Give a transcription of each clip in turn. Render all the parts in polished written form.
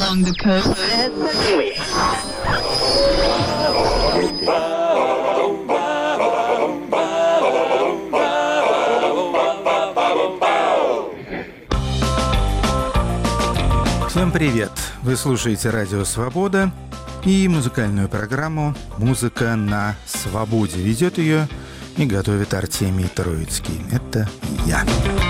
along the coast. Всем привет! Вы слушаете Радио Свобода и музыкальную программу «Музыка на свободе». Ведет ее и готовит Артемий Троицкий. Это я.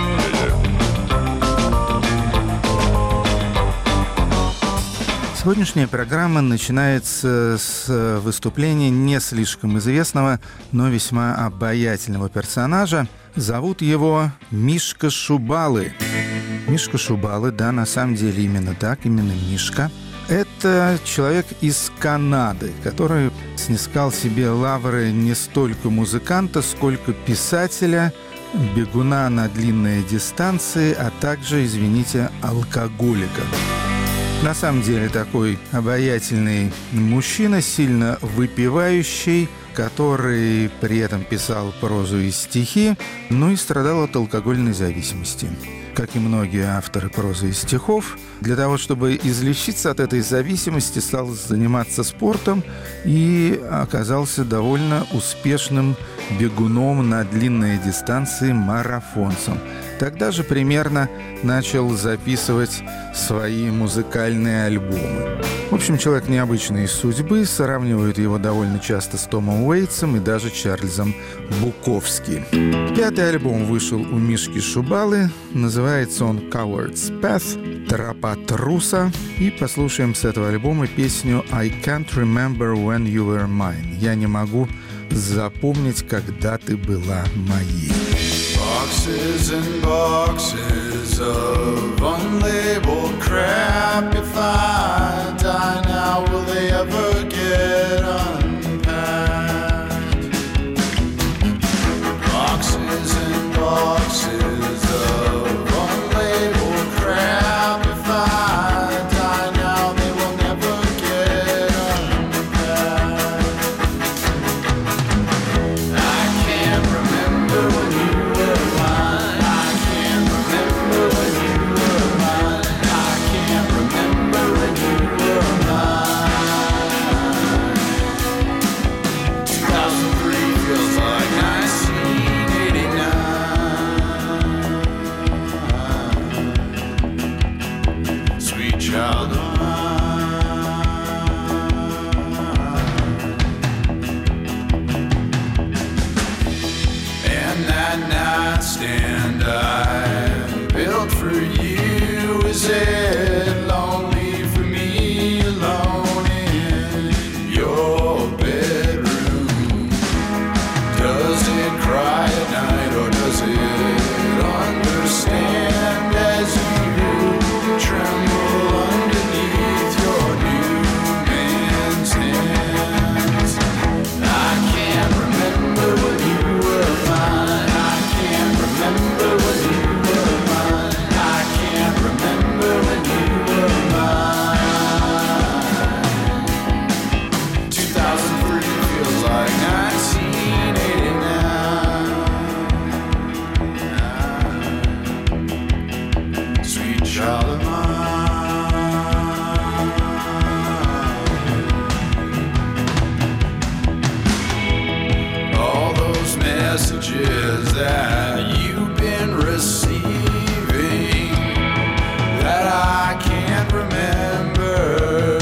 Сегодняшняя программа начинается с выступления не слишком известного, но весьма обаятельного персонажа. Зовут его Мишка Шубалы. Мишка Шубалы, да, на самом деле именно так, именно Мишка. Это человек из Канады, который снискал себе лавры не столько музыканта, сколько писателя, бегуна на длинные дистанции, а также, извините, алкоголика. На самом деле такой обаятельный мужчина, сильно выпивающий, который при этом писал прозу и стихи, но и страдал от алкогольной зависимости. Как и многие авторы прозы и стихов, для того, чтобы излечиться от этой зависимости, стал заниматься спортом и оказался довольно успешным бегуном на длинные дистанции, марафонцем. Тогда же примерно начал записывать свои музыкальные альбомы. В общем, человек необычной судьбы, сравнивают его довольно часто с Томом Уэйтсом и даже Чарльзом Буковски. 5-й альбом вышел у Мишки Шубалы, называется он «Coward's Path», «Тропа труса», и послушаем с этого альбома песню «I can't remember when you were mine». «Я не могу запомнить, когда ты была моей». Boxes and boxes of unlabeled crap. If I die now, will they ever get unpacked? Boxes and boxes of unlabeled crap. If I die now, they will never get unpacked. I can't remember when you stand I built for you. Is it lonely for me alone in your bedroom? Does it cry at night or does it understand as you tremble underneath your new man's hands? I can't remember when you were mine. Remember when you were mine. I can't remember when you were mine. 2003 feels like 1989. Sweet child of mine. All those messages that you've been receiving that I can't remember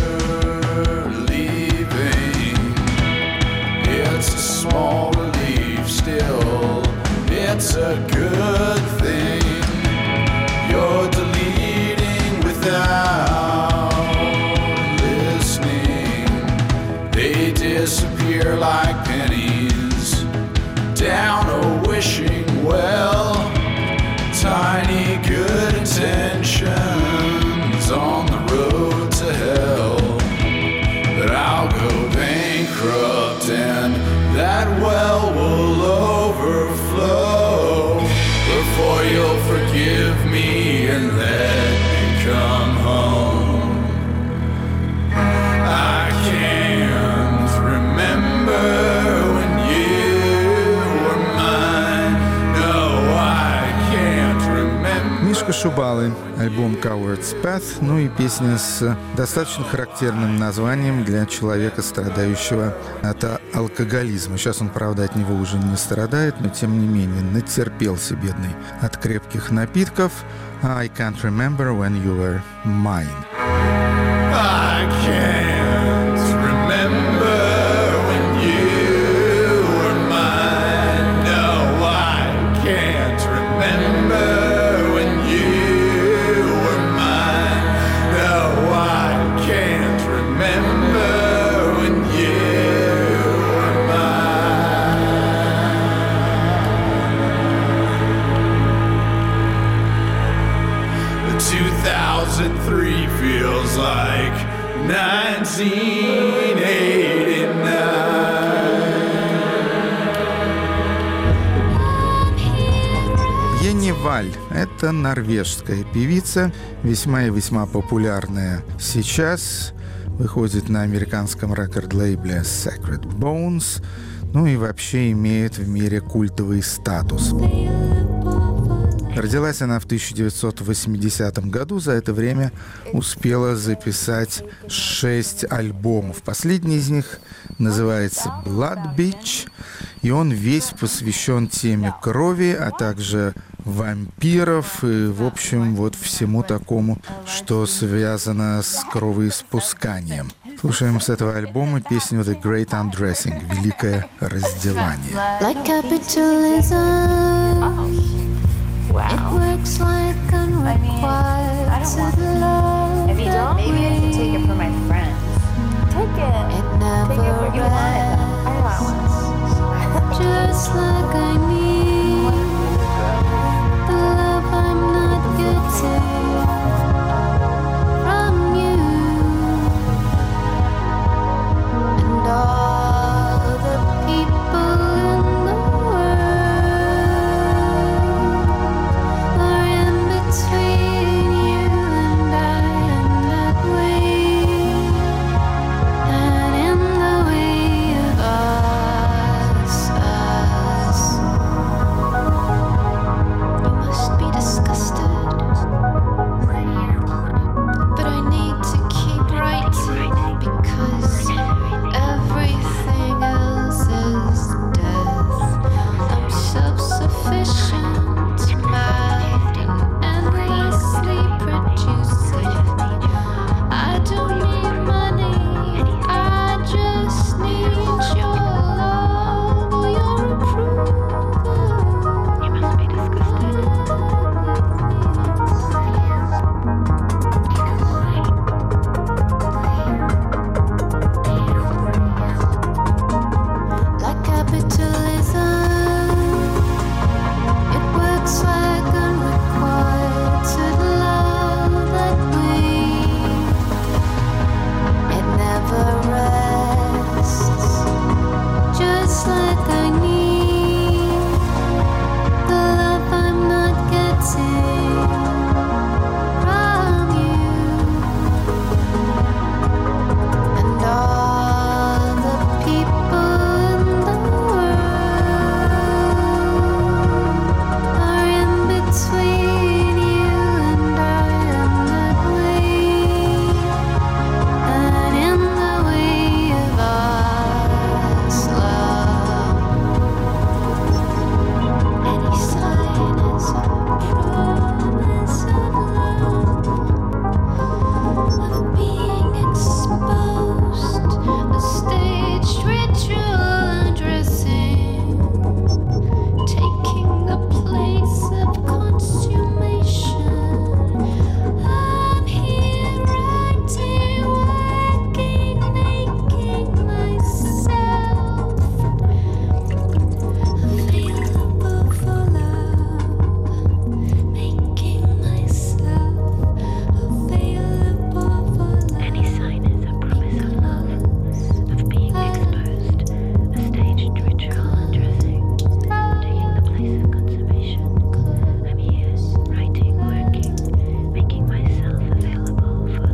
leaving. It's a small relief still, it's a good thing. You're deleting without listening. They disappear like pennies down a wishing well. Tiny good intentions on the road to hell. But I'll go bankrupt and that well will overflow before you'll forgive me and let me come home. I can't remember when you were mine. No, I can't remember. Мишка Шубалы, альбом Coward's Path, ну и песня с достаточно характерным названием для человека, страдающего от алкоголизма. Сейчас он, правда, от него уже не страдает, но тем не менее натерпелся, бедный, от крепких напитков. I can't remember when you were mine. I can't remember when you were mine. No, I can't remember when you were mine. No, I can't remember when you were mine. 2003 feels like 1989. Енни Валь – это норвежская певица, весьма и весьма популярная сейчас, выходит на американском рекорд-лейбле Sacred Bones, ну и вообще имеет в мире культовый статус. Родилась она в 1980 году, за это время успела записать 6 альбомов. Последний из них называется Blood Beach, и он весь посвящен теме крови, а также вампиров и, в общем, вот всему такому, что связано с кровоиспусканием. Слушаем с этого альбома песню The Great Undressing, Великое раздевание. Wow. It works like unrequired. I don't want it. If you don't, maybe I can take it for my friends. Take it. It never take it for you want it though. I want one. Just like I need the love I'm not getting from you, and all the people in the world are in between you and I, am that way, and in the way of us. You must be disgusted, but I need to keep writing because everything else is death. I'm self-sufficient, mad and endlessly producing. I don't need money, I just need your love, your approval. You must be disgusted. Like capitalism, it works like unrequited love that we. It never rests, just like I need the love I'm not getting from you, and all the people in the world are in between you and I, am that way, and in the way of us, love. Any sign is a promise of love, of being exposed, a staged ritual undressing, taking the place of consummation. I'm here writing, working, making myself available for love, making myself available for love. Any sign is a promise of love, of being exposed, a staged ritual undressing, taking the place of consummation. I'm here, writing, working, making myself available for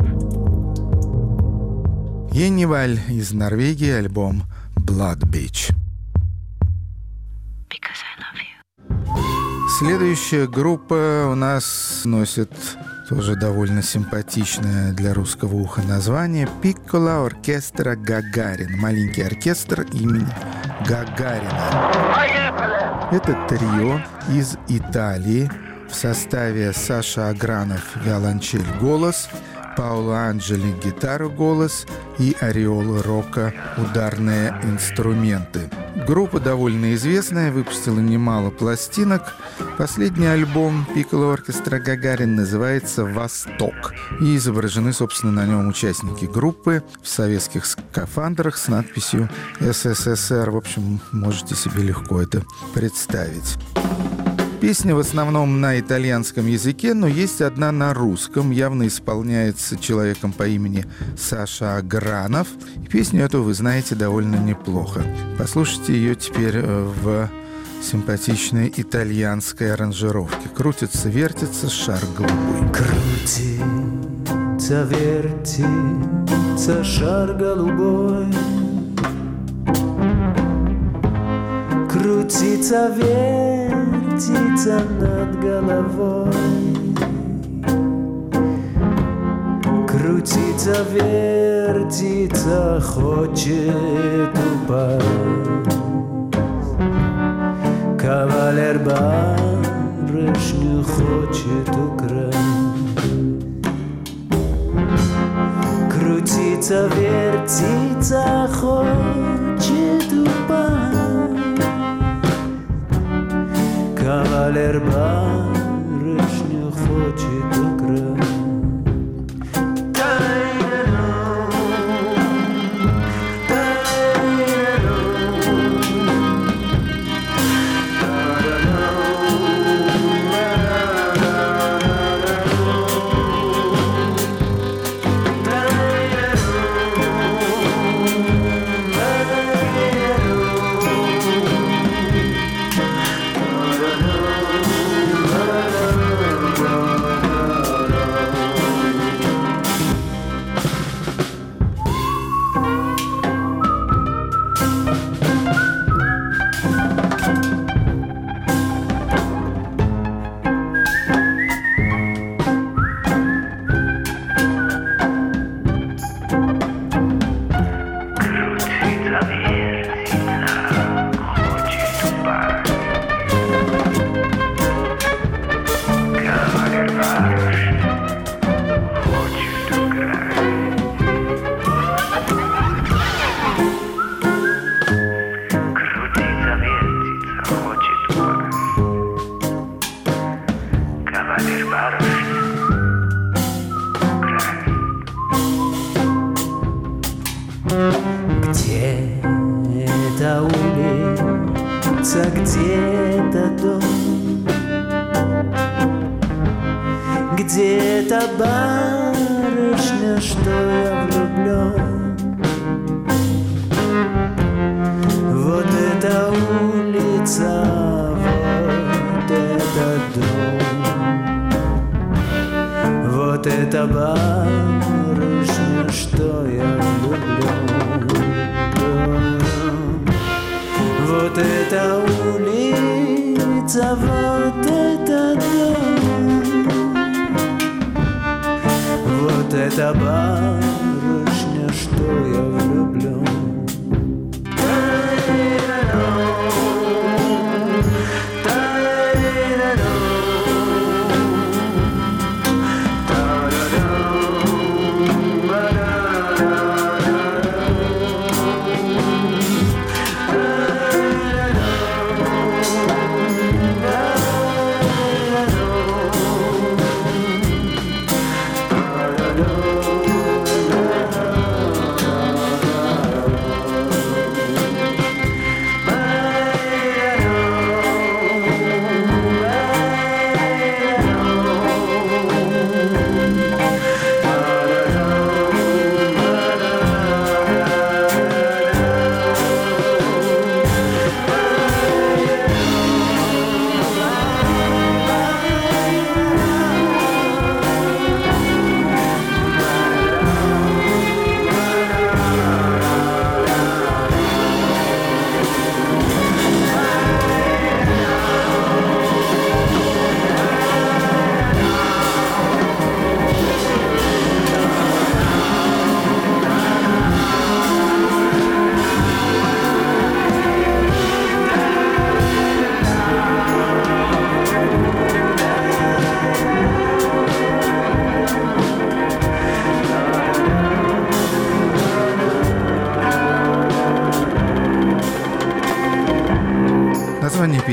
love. Енни Валь из Норвегии, альбом Blood Beach. Because I love you. Следующая группа у нас носит тоже довольно симпатичное для русского уха название «Piccolo Orchestra Gagarin» – маленький оркестр имени Гагарина. Это трио из Италии в составе Саша Агранов – виолончель, голос, Паоло Анджели – гитара, голос и Ореола Рока – ударные инструменты. Группа довольно известная, выпустила немало пластинок. Последний альбом Piccolo Orchestra Gagarin называется «Восток». И изображены, собственно, на нем участники группы в советских скафандрах с надписью «СССР». В общем, можете себе легко это представить. Песня в основном на итальянском языке, но есть одна на русском, явно исполняется человеком по имени Саша Агранов. И песню эту вы знаете довольно неплохо. Послушайте ее теперь в симпатичной итальянской аранжировке. Крутится, вертится шар голубой. Крутится, вертится шар голубой. Крутится, вертится над головой. Крутится, вертится, хочет упасть. Кавалер барышню хочет украсть. Крутится, вертится, хочет упасть. Кавалер барышню хочет украсть. Где-то улица, где-то дом, где-то барышня, что я влюблен. Вот эта улица, вот этот дом, вот эта барышня, что я влюблен. Вот эта улица, вот этот дом, вот эта барышня, что я влюблен.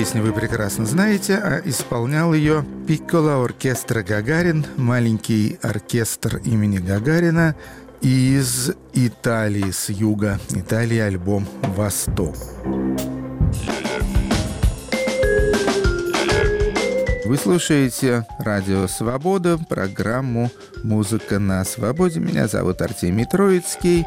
песню вы прекрасно знаете, а исполнял ее Piccolo Orchestra Гагарин, маленький оркестр имени Гагарина из Италии, с юга Италии, альбом «Восток». Вы слушаете Радио Свобода, программу «Музыка на свободе». Меня зовут Артемий Троицкий.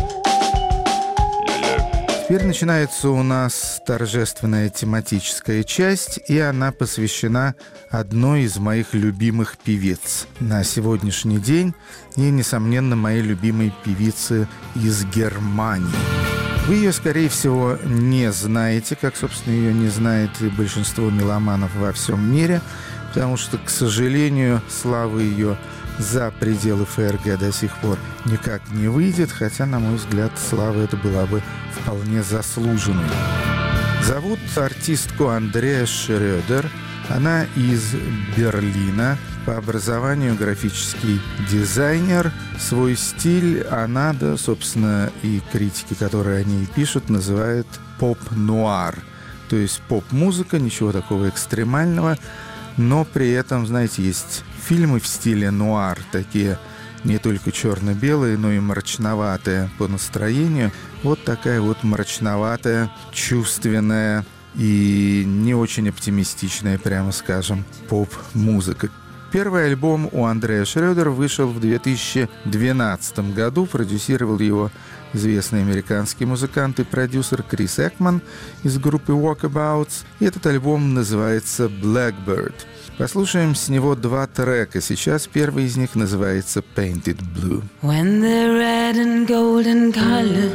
Теперь начинается у нас торжественная тематическая часть, и она посвящена одной из моих любимых певиц на сегодняшний день и, несомненно, моей любимой певицы из Германии. Вы ее, скорее всего, не знаете, как, собственно, ее не знает и большинство меломанов во всем мире, потому что, к сожалению, слава ее за пределы ФРГ до сих пор никак не выйдет, хотя, на мой взгляд, слава эта была бы вполне заслуженной. Зовут артистку Андреа Шрёдер. Она из Берлина. По образованию графический дизайнер. Свой стиль она, да, собственно, и критики, которые о ней пишут, называют поп-нуар. То есть поп-музыка, ничего такого экстремального, но при этом, знаете, есть фильмы в стиле нуар, такие не только черно-белые, но и мрачноватые по настроению. Вот такая вот мрачноватая, чувственная и не очень оптимистичная, прямо скажем, поп-музыка. Первый альбом у Андреа Шрёдер вышел в 2012 году. Продюсировал его известный американский музыкант и продюсер Крис Экман из группы Walkabouts. И этот альбом называется «Blackbird». Послушаем с него два трека. Сейчас первый из них называется «Painted Blue». When the red and golden colors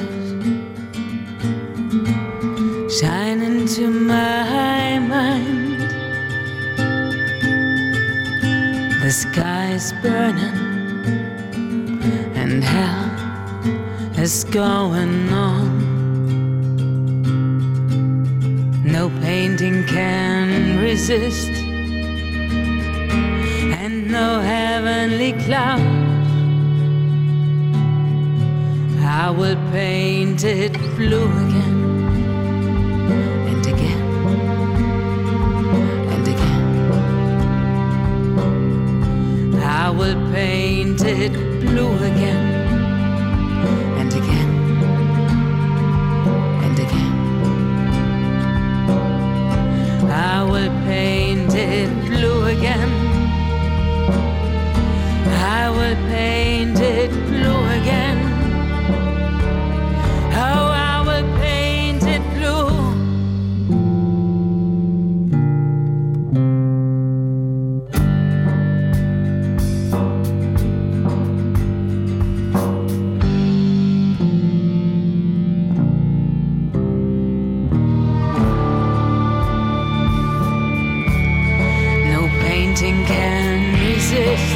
shine into my mind, the sky is burning and hell is going on. No painting can resist, and no heavenly cloud. I will paint it blue again and again and again. I will paint it blue again and again and again. I will paint it blue again. I will paint it blue again. Oh, I will paint it blue. No painting can resist,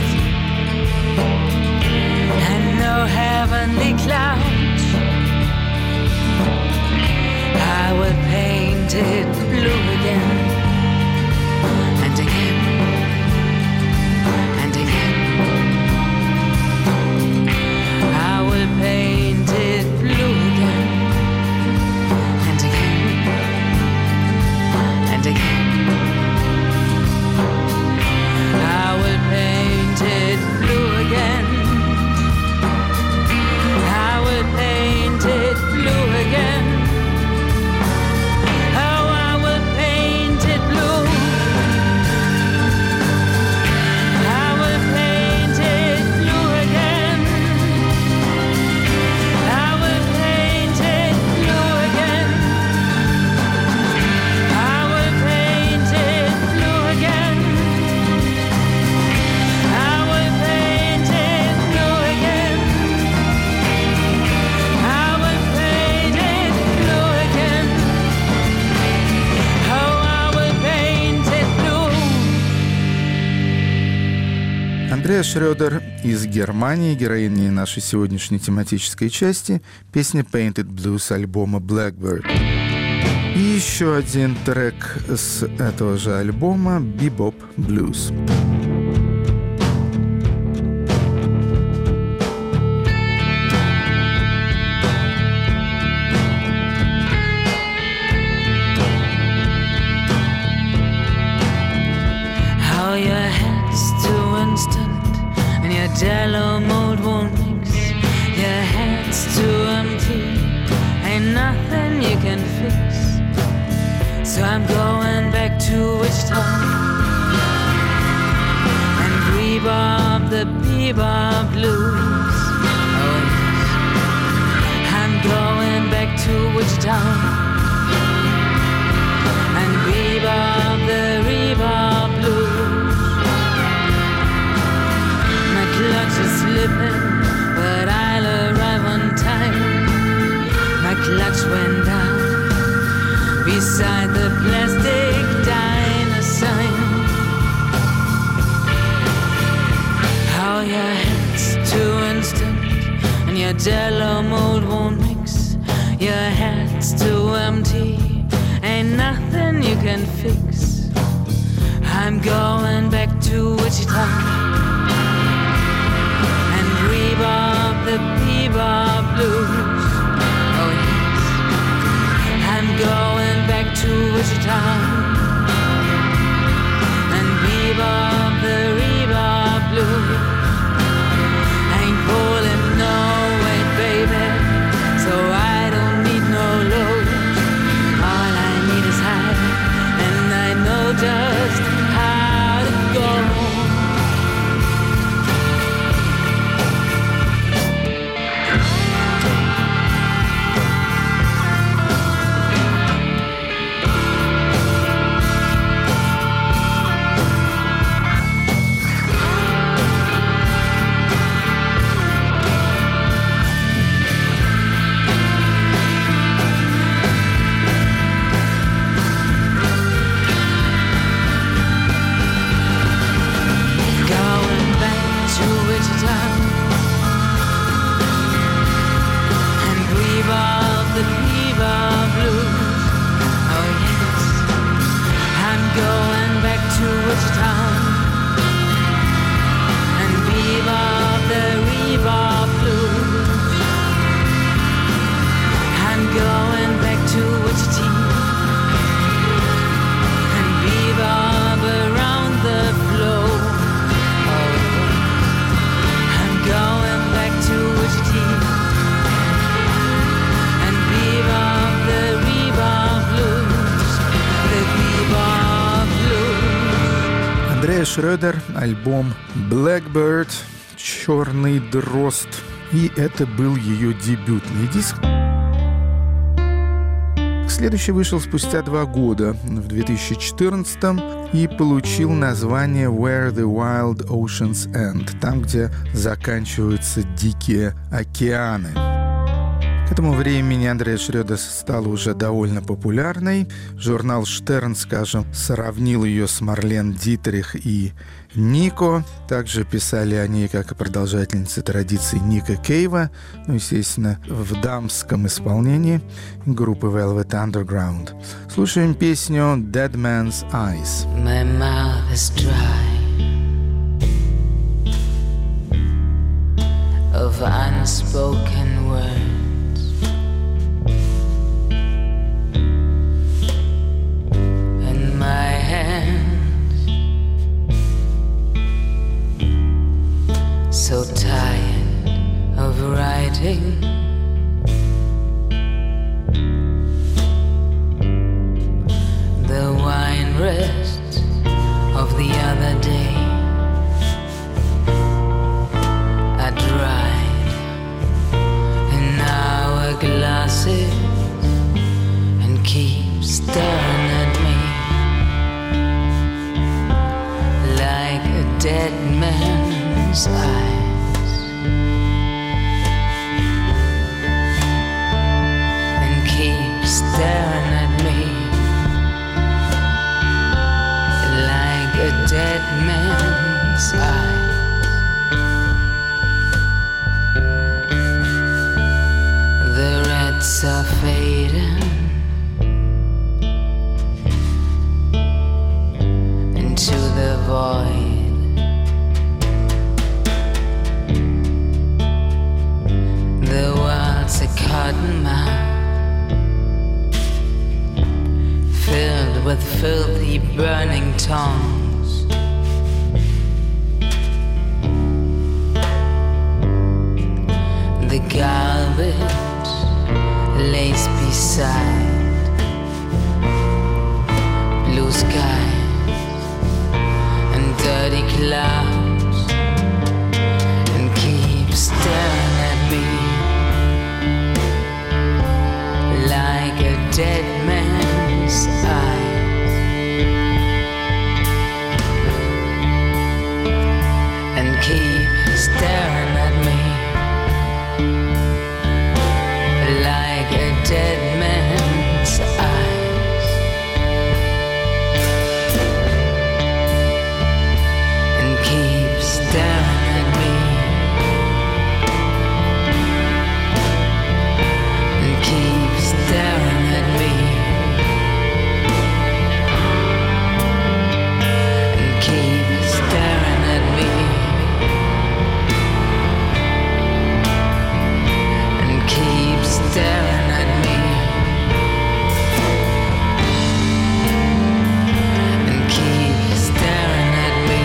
and no heavenly clouds. I will paint it blue again and again and again. I will paint it blue again and again and again. I will paint it blue again. I will paint it blue again. Oh, I will paint it blue. I will paint it blue again. I will paint it blue again. I will paint it blue again. I will paint it blue again. I will paint it blue again. Oh, I will paint it blue. Андреа Шрёдер из Германии, героиня нашей сегодняшней тематической части, песня «Painted Blue» с альбома «Blackbird». И еще один трек с этого же альбома «Bebop Blues». instant, and your jello mold won't mix. Your head's too empty, ain't nothing you can fix. So I'm going back to Wichita and bebop the bebop blues. Oh yes, I'm going back to Wichita and bebop the bebop blues. My clutch is slipping, but I'll arrive on time. My clutch went down beside the plastic diner sign. How your head's too instant, and your jello mold won't mix. Your head's too empty, ain't nothing you can fix. I'm going back to Wichita and bebop the bebop blues. Oh yes, I'm going back to Wichita and bebop the bebop blues. Ain't pulling no weight, baby, so I don't need no load. All I need is high, and I know just how to go. Шрёдер, альбом Blackbird, «Черный дрозд». И это был ее дебютный диск. Следующий вышел спустя 2 года, в 2014, и получил название «Where the Wild Oceans End», там, где заканчиваются дикие океаны. К этому времени Андреа Шрёдер стала уже довольно популярной. Журнал «Штерн», скажем, сравнил ее с Марлен Дитрих и Нико. Также писали о ней как о продолжательнице традиций Ника Кейва, ну, естественно, в дамском исполнении группы Velvet Underground. Слушаем песню «Dead Man's Eyes». My mouth is dry of unspoken words. My hands so tired of writing. The wine rest of the other day are dried in our glasses and keep staring at me like a dead man's eyes, and keep staring at me like a dead man's eyes. The reds are fading into the void. seaside, blue skies and dirty clouds, and keep staring at me like a dead man's eye. And keep staring at me like a dead man's eyes. And keep staring at me. And keep staring at me. And keep staring at me. And keep staring at me. And keep staring at me.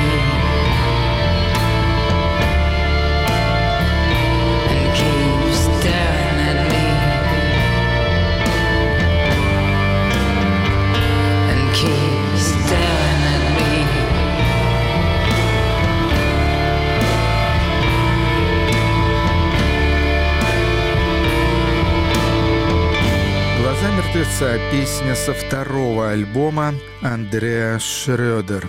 And keep staring at me. And keep staring at me. «Глаза мертвеца» — песня со второго альбома Андреа Шрёдер.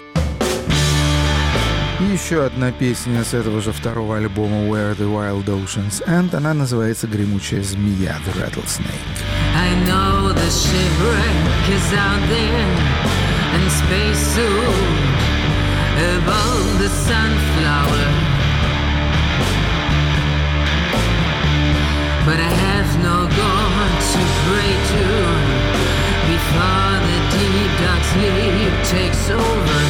И еще одна песня с этого же второго альбома «Where the Wild Oceans End». Она называется «Гремучая змея» — «The Rattlesnake». I know the shipwreck is out there in spacesuit above the sunflower, but I have no God to pray to before the deep dark sleep takes over.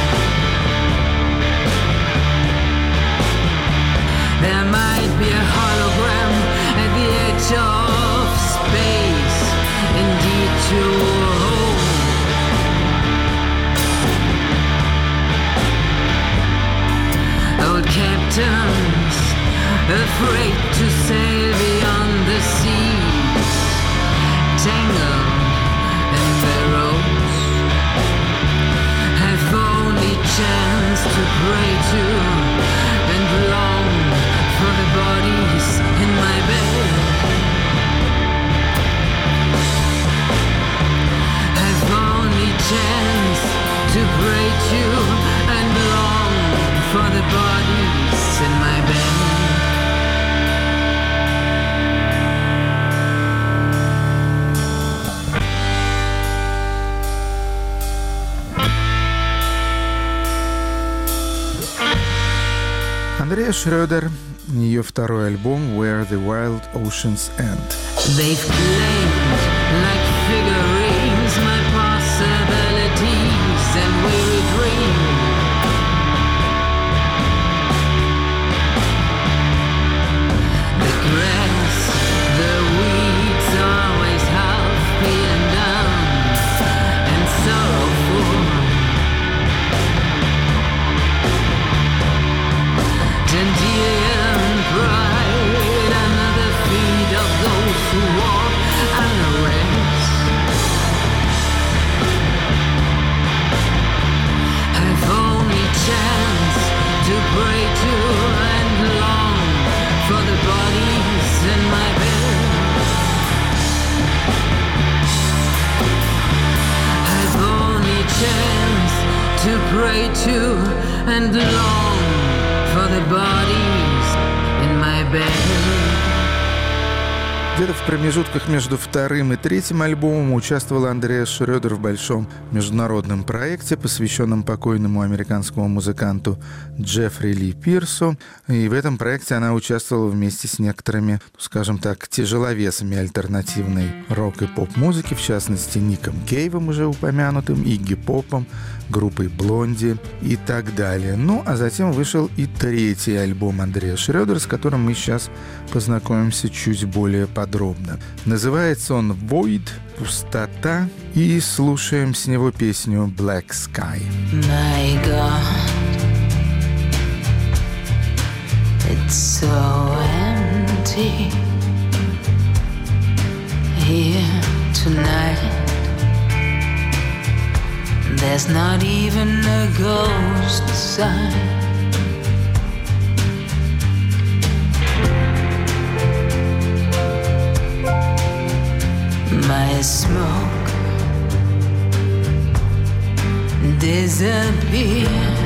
There might be a hologram at the edge of space, indeed to home. Old captains afraid to sail beyond the seas, tangled in their ropes, have only chance to pray to and long for the bodies in my bed. Have only chance to pray to and long for the bodies in my bed. Андреа Шрёдер, ее второй альбом «Where the Wild Oceans End». They've claimed like figurines my possibilities and weary dream. The grass, the weeds always half peeling down and sorrowful. Tangier and pride under the feet of those who walk unrest. I've only chance to pray to and long for the bodies in my bed. I've only chance to pray to and long for the bodies in my bed. Где-то в промежутках между вторым и третьим альбомом участвовала Андреа Шрёдер в большом международном проекте, посвященном покойному американскому музыканту Джеффри Ли Пирсу. И в этом проекте она участвовала вместе с некоторыми, скажем так, тяжеловесами альтернативной рок- и поп-музыки, в частности, Ником Кейвом, уже упомянутым, Игги Попом, группой Блонди и так далее. Ну, а затем вышел и третий альбом Андреа Шрёдер, с которым мы сейчас познакомимся чуть более подробно. Называется он «Void», «Пустота», и слушаем с него песню «Black Sky». My God, it's so empty here. There's not even a ghost sign. My smoke disappears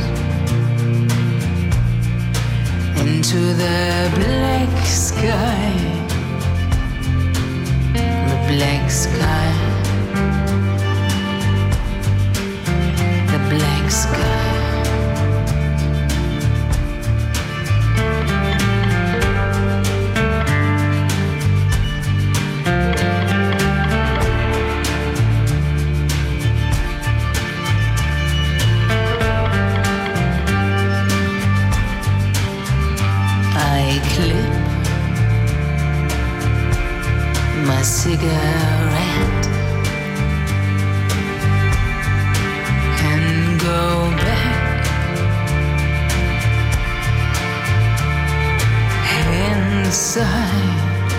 into the black sky. The black sky. The black sky. Cigarette and go back inside,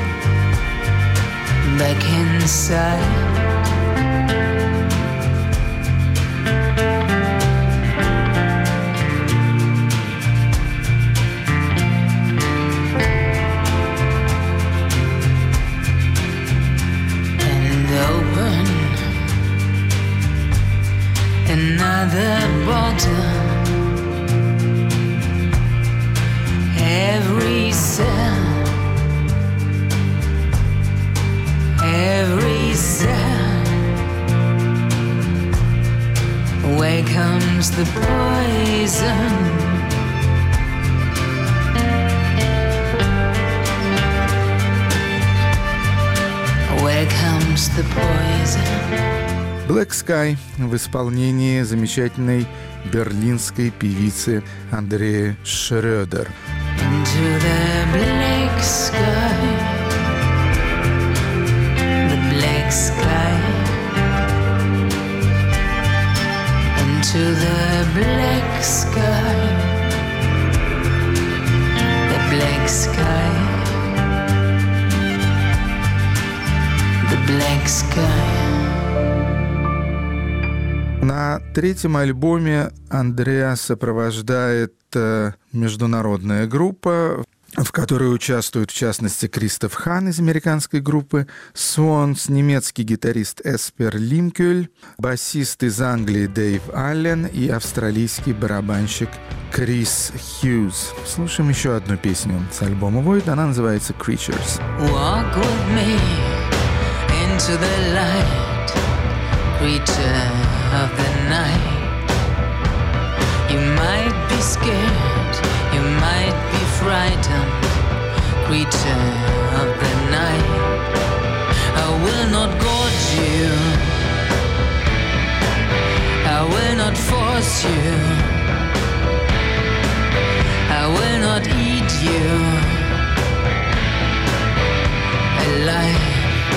back inside. Another bottle. Every cell, every cell. Where comes the poison? Where comes the poison? Black Sky в исполнении замечательной берлинской певицы Андреи Шрёдер. Into the black sky, the black sky, into the black sky, the black sky, the black sky. На третьем альбоме Андреа сопровождает международная группа, в которой участвуют, в частности, Кристоф Хан из американской группы Swans, немецкий гитарист Эспер Лимкюль, басист из Англии Дэйв Аллен и австралийский барабанщик Крис Хьюз. Слушаем еще одну песню с альбома Void, она называется Creatures. Walk with me into the light, creature of the night. You might be scared, you might be frightened, creature of the night. I will not gorge you, I will not force you, I will not eat you alive.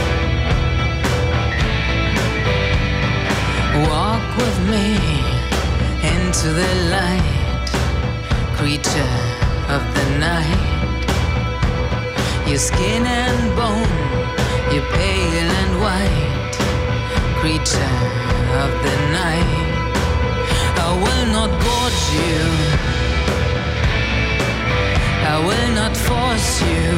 Walk with me into the light, creature of the night. Your skin and bone, you're pale and white, creature of the night. I will not gorge you, I will not force you,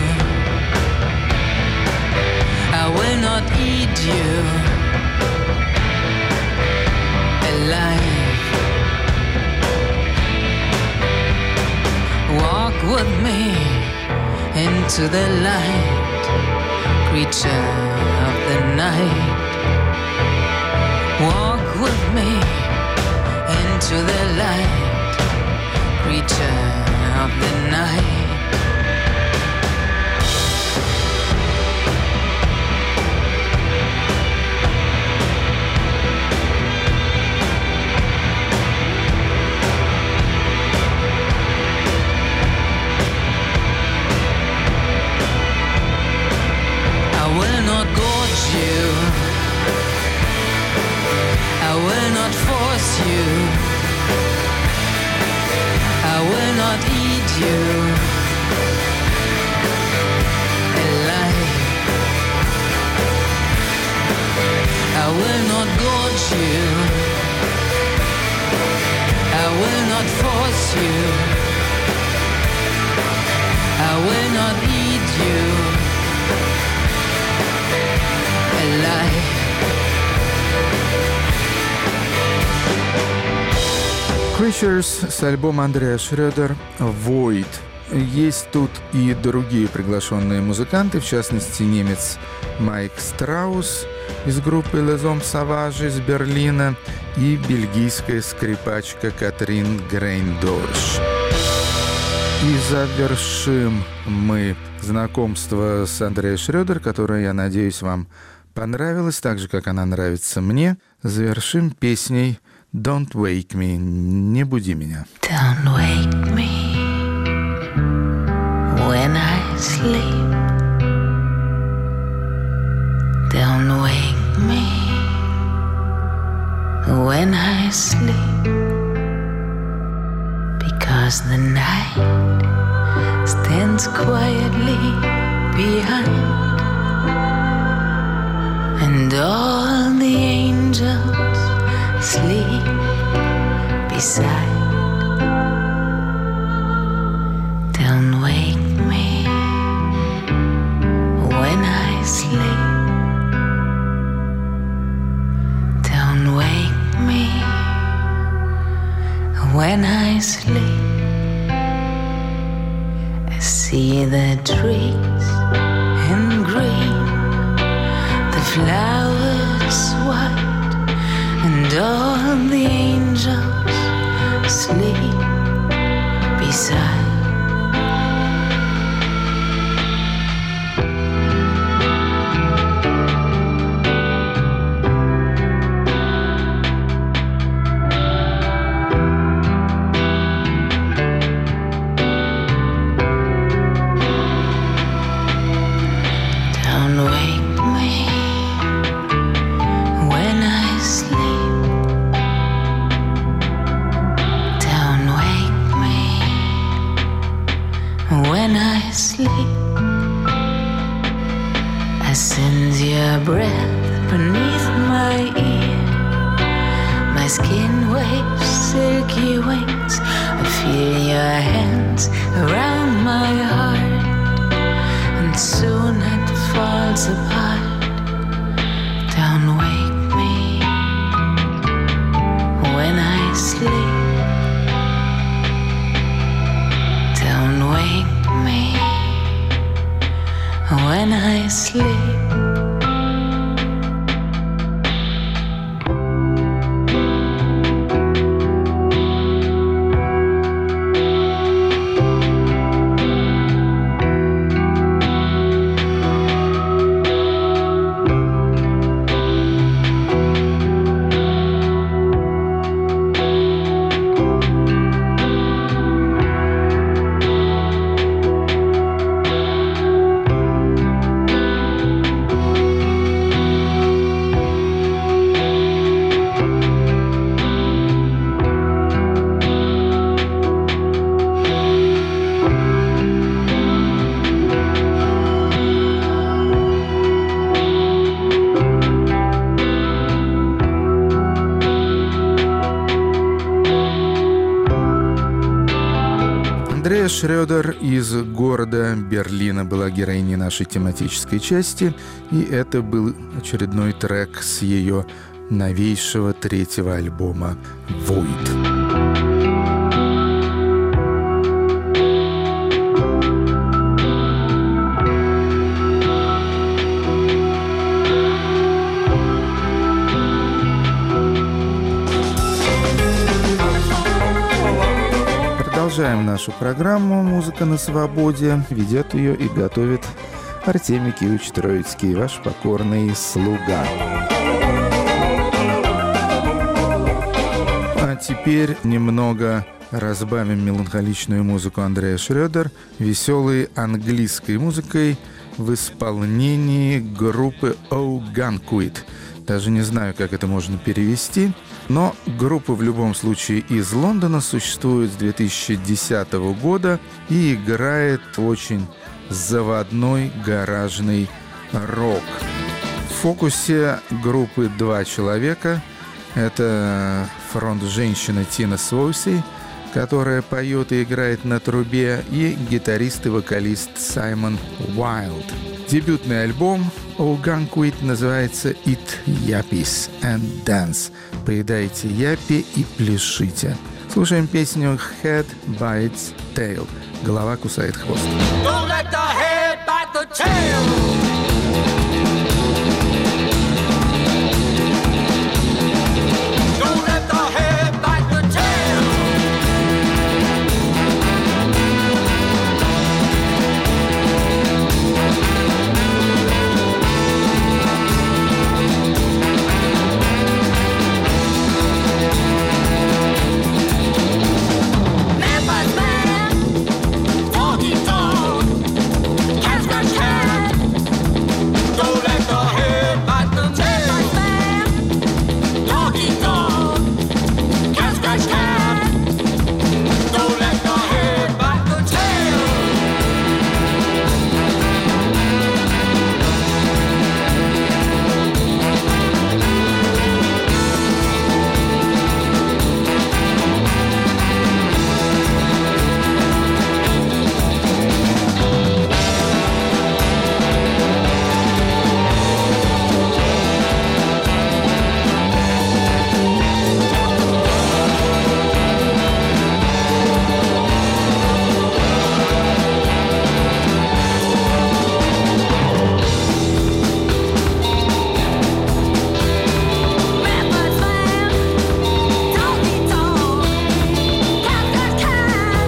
I will not eat you alive. Walk with me into the light, creature of the night. Walk with me into the light, creature of the night. I will not gorge you, I will not force you, I will not eat you alive. I will not gorge you, I will not force you. I will not eat you alive. Creatures с альбома Андреа Шрёдер «Void». Есть тут и другие приглашенные музыканты, в частности, немец Майк Страус из группы Les Hommes Sauvages из Берлина и бельгийская скрипачка Катрин Грейндорш. И завершим мы знакомство с Андреа Шрёдер, которое, я надеюсь, вам понравилось, так же, как она нравится мне. Завершим песней «Don't wake me», «Не буди меня». Don't wake me when I sleep. Don't wake me when I sleep. Because the night stands quietly behind, and all the angels sleep beside. Don't wake me when I sleep. Don't wake me when I sleep. I see the trees in green, the flowers white, and all the angels sleep beside. I sense your breath beneath my ear. My skin waves silky wings. I feel your hands around my heart, and soon it falls apart. Don't wake me when I sleep. Don't wake me when I sleep. Андреа Шрёдер из города Берлина была героиней нашей тематической части, и это был очередной трек с ее новейшего третьего альбома «Void». Продолжаем нашу программу «Музыка на свободе». Ведет ее и готовит Артемий Киевич Троицкий, ваш покорный слуга. А теперь немного разбавим меланхоличную музыку Андреа Шрёдер веселой английской музыкой в исполнении группы Ogunquit. Даже не знаю, как это можно перевести, но группа в любом случае из Лондона существует с 2010 года и играет очень заводной гаражный рок. В фокусе группы два человека. Это фронт-женщина Тина Своуси, которая поет и играет на трубе, и гитарист и вокалист Саймон Уайлд. Дебютный альбом Ogunquit называется «Eat Yappies and Dance». Поедайте япи и пляшите. Слушаем песню «Head Bites Tail». Голова кусает хвост. Don't let the head bite the tail. Don't let the head bite the tail. Man bites man, dog eats dog, cat scratch cat. Don't let the head bite the tail. Dog eat dog, cat scratch cat. Don't let the head bite the tail. Man bites man, dog eat dog, cat scratch cat.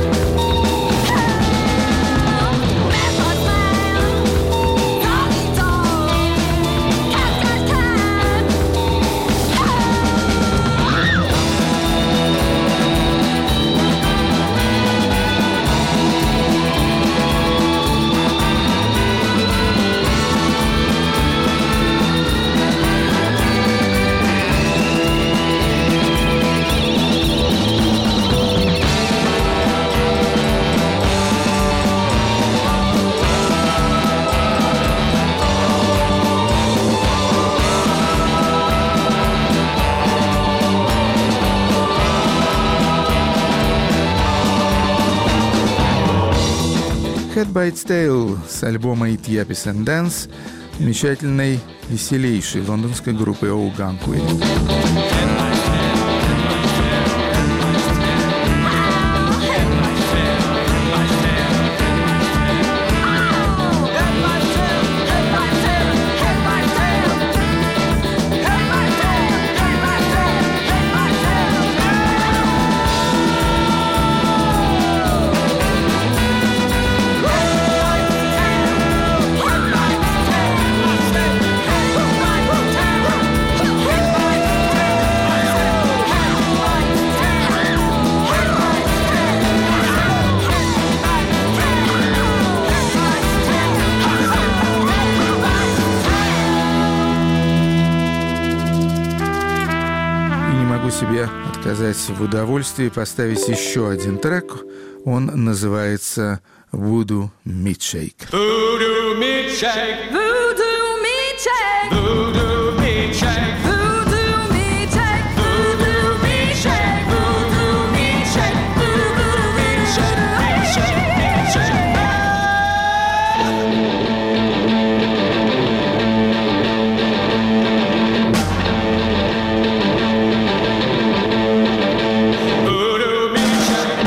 Man bites man, dog eat dog, cat scratch cat. Head Bites Tail с альбома «Eat Yappies and Dance» замечательной, веселейшей лондонской группы Ogunquit. И не могу себе отказать в удовольствии поставить еще один трек. Он называется «Voodoo Meat Shake». Voodoo meat shake. Voodoo meat shake. Voodoo meat shake. Voodoo meat shake. Voodoo meat shake. Voodoo meat shake. Voodoo meat shake. Meat shake. Meat shake. Voodoo meat shake.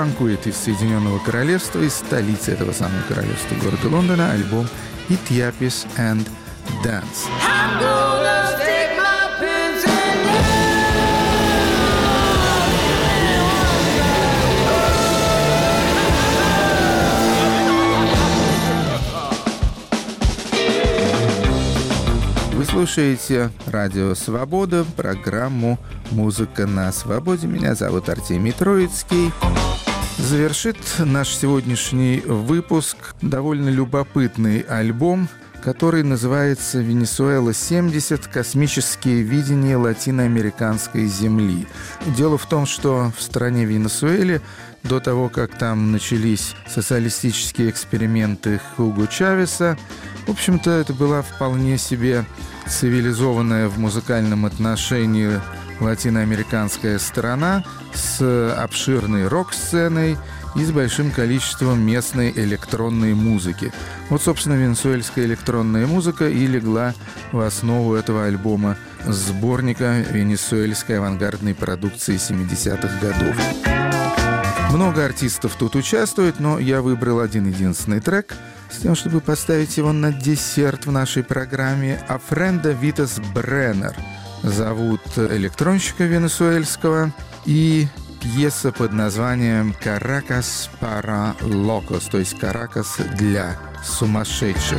франкует из Соединенного Королевства, из столицы этого самого королевства, города Лондона, альбом «It Yappies and Dance». I'm gonna stick my pins in Вы слушаете Радио Свобода, программу «Музыка на свободе». Меня зовут Артемий Троицкий. Завершит наш сегодняшний выпуск довольно любопытный альбом, который называется «Венесуэла-70. Космические видения латиноамериканской земли». Дело в том, что в стране Венесуэле до того, как там начались социалистические эксперименты Хуго Чавеса, в общем-то, это была вполне себе цивилизованная в музыкальном отношении латиноамериканская страна с обширной рок-сценой и с большим количеством местной электронной музыки. Вот, собственно, венесуэльская электронная музыка и легла в основу этого альбома, сборника венесуэльской авангардной продукции 70-х годов. Много артистов тут участвует, но я выбрал один-единственный трек с тем, чтобы поставить его на десерт в нашей программе. Афренда Витас Бреннер зовут электронщика венесуэльского, и пьеса под названием «Каракас para locos», то есть «Каракас для сумасшедших».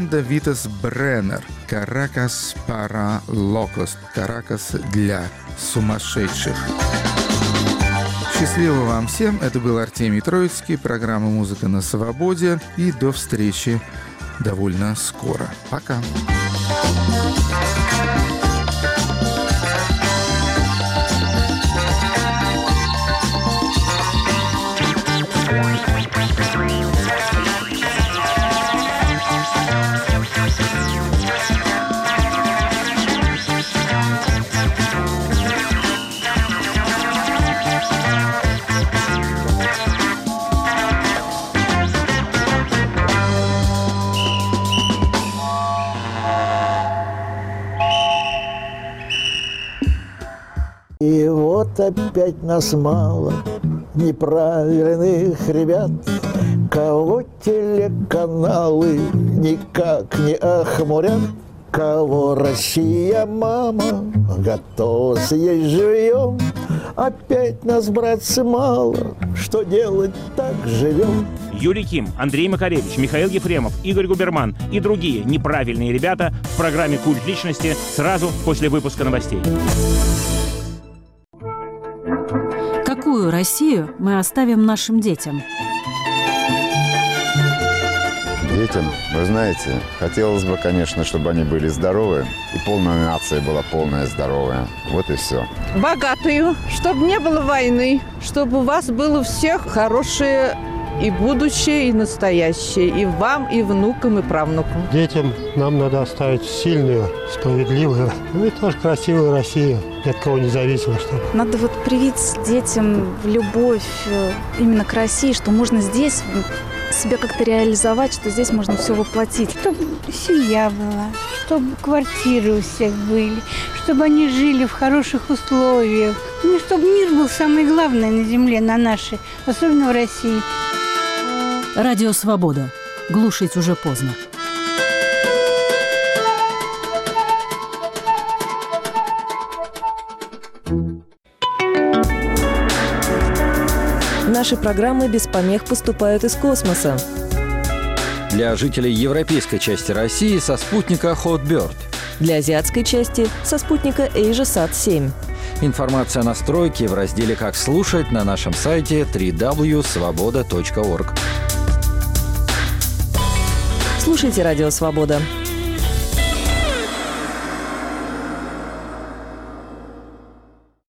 Команда Витас Бреннер. «Каракас para locos». «Каракас для сумасшедших». Счастливо вам всем. Это был Артемий Троицкий. Программа «Музыка на свободе». И до встречи довольно скоро. Пока. И вот опять нас мало, неправильных ребят, кого телеканалы никак не охмурят, кого Россия, мама, готова съесть живьем. Опять нас, братцы, мало, что делать, так живем. Юрий Ким, Андрей Макаревич, Михаил Ефремов, Игорь Губерман и другие неправильные ребята в программе «Культ личности» сразу после выпуска новостей. Какую Россию мы оставим нашим детям? Детям, вы знаете, хотелось бы, конечно, чтобы они были здоровы, и полная нация была полная здоровая. Вот и все. Богатую, чтобы не было войны, чтобы у вас было у всех хорошее и будущее, и настоящее, и вам, и внукам, и правнукам. Детям нам надо оставить сильную, справедливую, и тоже красивую Россию, ни от кого не зависимо. Чтобы. Надо вот привить детям любовь именно к России, что можно здесь себя как-то реализовать, что здесь можно все воплотить. Чтобы семья была, чтобы квартиры у всех были, чтобы они жили в хороших условиях. Ну, чтобы мир был самое главное на земле, на нашей, особенно в России. Радио «Свобода». Глушить уже поздно. Наши программы без помех поступают из космоса. Для жителей европейской части России со спутника Hotbird. Для азиатской части со спутника AsiaSat-7. Информация о настройке в разделе «Как слушать» на нашем сайте www.svoboda.org. Слушайте «Радио Свобода».